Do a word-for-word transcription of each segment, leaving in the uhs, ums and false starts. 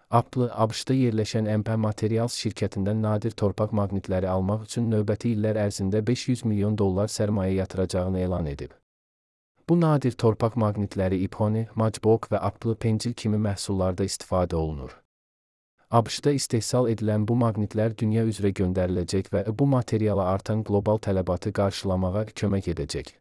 Apple, ABŞ-da yerləşən M P Materials şirkətindən nadir torpaq maqnitləri almaq üçün növbəti illər ərzində beş yüz milyon dollar sərmayə yatıracağını elan edib. Bu nadir torpaq maqnitləri İphone, Matchbox və Apple Pencil kimi məhsullarda istifadə olunur. ABŞ-da istehsal edilən bu maqnitlər dünya üzrə göndəriləcək və bu materiala artan qlobal tələbatı qarşılamağa kömək edəcək.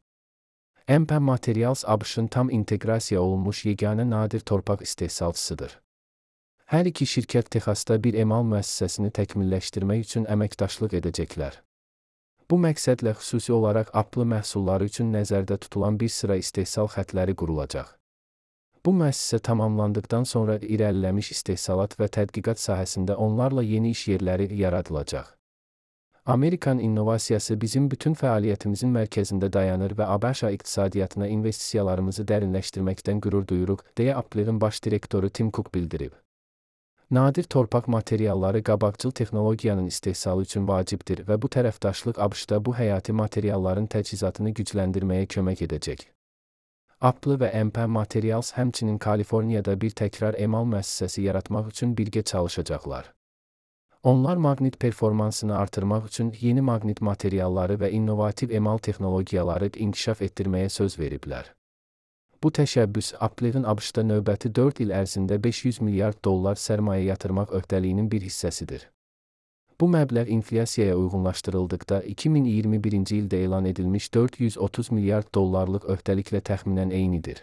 M P Materials ABŞ-ın tam inteqrasiya olunmuş yeganə nadir torpaq istehsalçısıdır. Hər iki şirkət Texasda bir emal müəssisəsini təkmilləşdirmək üçün əməkdaşlıq edəcəklər. Bu məqsədlə xüsusi olaraq Apple məhsulları üçün nəzərdə tutulan bir sıra istehsal xəttləri qurulacaq. Bu müəssisə tamamlandıqdan sonra irəliləmiş istehsalat və tədqiqat sahəsində onlarla yeni iş yerləri yaradılacaq. Amerikan innovasiyası bizim bütün fəaliyyətimizin mərkəzində dayanır və ABŞ iqtisadiyyatına investisiyalarımızı dərinləşdirməkdən qürur duyuruq, deyə Apple'ın baş direktoru Tim Cook bildirib. Nadir torpaq materialları qabaqcıl texnologiyanın istehsalı üçün vacibdir və bu tərəfdaşlıq ABŞ-da bu həyati materialların təchizatını gücləndirməyə kömək edəcək. Apple və M P Materials həmçinin Kaliforniyada bir təkrar emal müəssisəsi yaratmaq üçün birgə çalışacaqlar. Onlar maqnit performansını artırmaq üçün yeni maqnit materialları və innovativ emal texnologiyaları inkişaf etdirməyə söz veriblər. Bu təşəbbüs Apple'ın ABŞ-da növbəti dörd il ərzində beş yüz milyard dollar sərmayə yatırmaq öhdəliyinin bir hissəsidir. Bu məbləğ inflyasiyaya uyğunlaşdırıldıqda iki min iyirmi birinci ildə elan edilmiş dörd yüz otuz milyard dollarlıq öhdəliklə təxminən eynidir.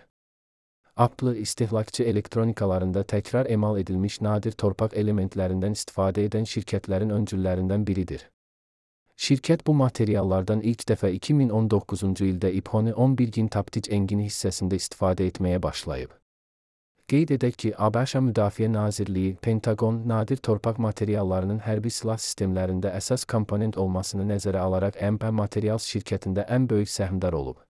Apple istehlakçı elektronikalarında təkrar emal edilmiş nadir torpaq elementlərindən istifadə edən şirkətlərin öncüllərindən biridir. Şirkət bu materiallardan ilk dəfə iki min on doqquzuncu ildə İphone on bir gintaptic engini hissəsində istifadə etməyə başlayıb. Qeyd edək ki, ABŞ Müdafiə Nazirliyi, Pentagon, nadir torpaq materiallarının hərbi silah sistemlərində əsas komponent olmasını nəzərə alaraq M P Materials şirkətində ən böyük səhmdar olub.